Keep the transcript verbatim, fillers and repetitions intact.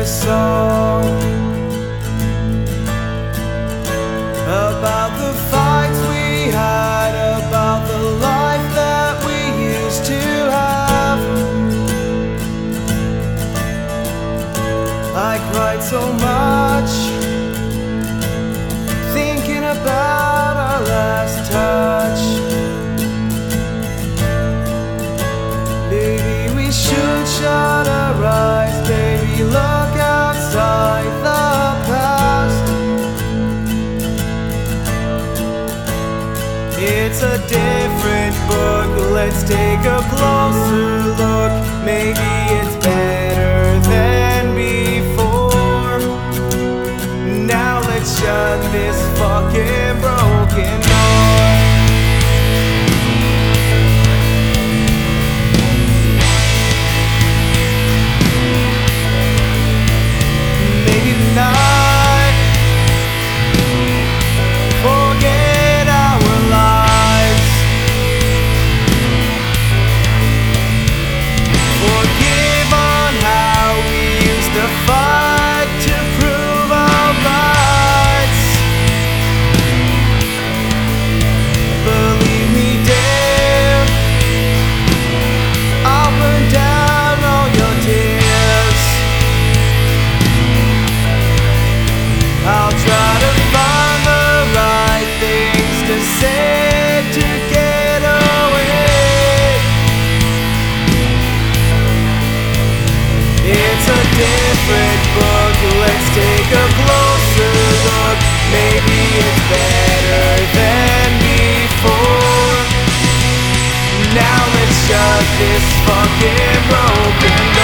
song about the fights we had, about the life that we used to have. I cried so much thinking about our last touch. Baby, we should shut our eyes. Baby, look outside the past. It's a different book. Let's take a closer look. Maybe it's better than before. Now let's shut this fucking broken door. Maybe tonight forget our lives, forgive on how we used to fight to prove our rights. Believe me, dear, I'll burn down all your tears. I'll try to find the right things to say to get away. It's a different book. Let's take a closer look. Maybe it's better than before. Now let's shut this fucking broken